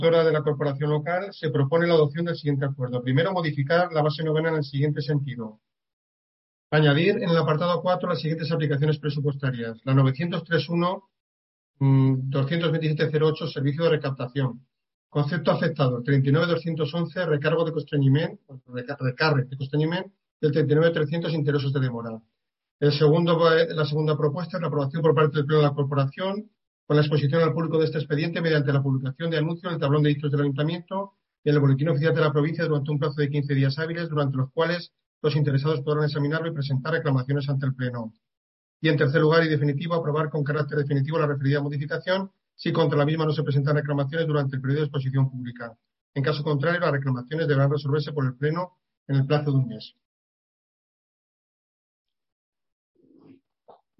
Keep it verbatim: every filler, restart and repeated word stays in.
de la corporación local se propone la adopción del siguiente acuerdo. Primero, modificar la base novena en el siguiente sentido. Añadir en el apartado cuatro las siguientes aplicaciones presupuestarias. La novecientos treinta y uno, doscientos veintisiete cero ocho, servicio de recaptación. Concepto afectado, treinta y nueve doscientos once, recargo de constreñimiento, recarre de constreñimiento, y el treinta y nueve trescientos, intereses de demora. El segundo, la segunda propuesta es la aprobación por parte del Pleno de la Corporación con la exposición al público de este expediente mediante la publicación de anuncio en el tablón de dictos del Ayuntamiento y en el Boletín Oficial de la Provincia durante un plazo de quince días hábiles, durante los cuales los interesados podrán examinarlo y presentar reclamaciones ante el Pleno. Y en tercer lugar y definitivo, aprobar con carácter definitivo la referida modificación si contra la misma no se presentan reclamaciones durante el periodo de exposición pública. En caso contrario, las reclamaciones deberán resolverse por el Pleno en el plazo de un mes.